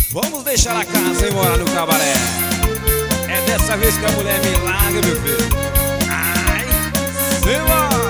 Vamos deixar a casa e morar no cabaré. É dessa vez que a mulher me larga, meu filho. Ai, simbora!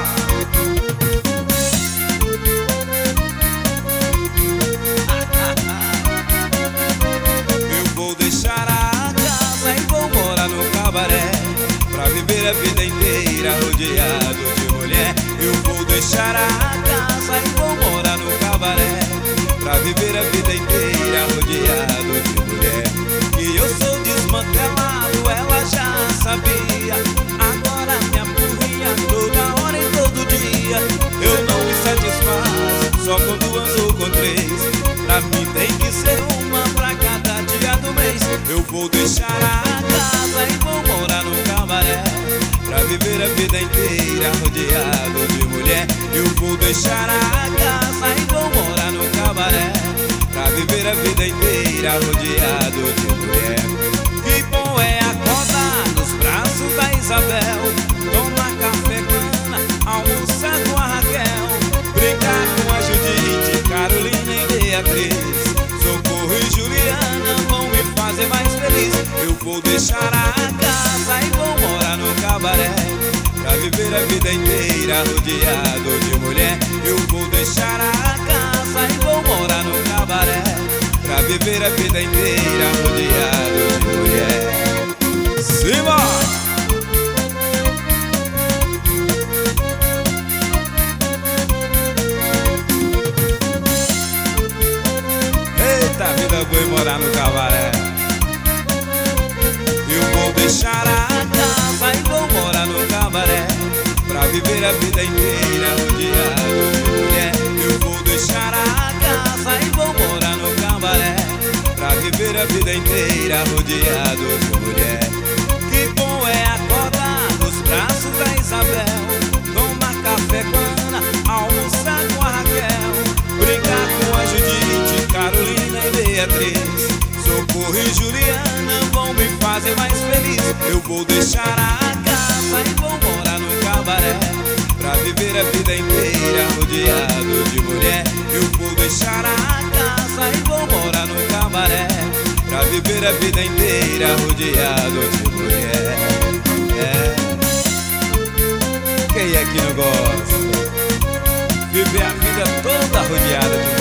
Eu vou deixar a casa e vou morar no cabaré, pra viver a vida inteira rodeado de mulher. Eu vou deixar a casa e vou morar no cabaré, pra viver a vida inteira rodeado de mulher. E eu sou desmantelado, ela já sabia. Agora me apurria toda hora e todo dia. Eu não me satisfaço só com duas ou com três. Pra mim tem que ser uma pra cada dia do mês. Eu vou deixar a casa e vou morar no cabaré, pra viver a vida inteira rodeado de mulher. Eu vou deixar a casa e vou morar no cabaré, pra viver a vida inteira rodeado de mulher. Que bom é acordar nos braços da Isabel, tomar café com Ana, almoçar com a Raquel, brincar com a Judite, Carolina e Beatriz, Socorro e Juliana vão me fazer mais feliz. Eu vou deixar a casa e vou morar no cabaré, pra viver a vida inteira rodeado de mulher. Eu vou deixar a casa e vou morar no cabaré, pra viver a vida inteira rodeado de mulher. Simbora! Eita, vida boa e morar no cabaré. Eu vou deixar a casa e vou morar no cabaré, pra viver a vida inteira rodeado de mulher. Eu vou deixar a casa e vou morar no cabaré, pra viver a vida inteira rodeado de mulher. Que bom é acordar nos braços da Isabel, tomar café com a Ana, almoçar com a Raquel, brincar com a Judite, Carolina e Beatriz, Socorro e Juliana vão me fazer mais feliz. Eu vou deixar a casa e vou morar no cabaré, pra viver a vida inteira rodeado de mulher. Eu vou deixar a casa e vou morar no cabaré, pra viver a vida inteira rodeado de mulher. Quem é que não gosta? Viver a vida toda rodeada de mulher.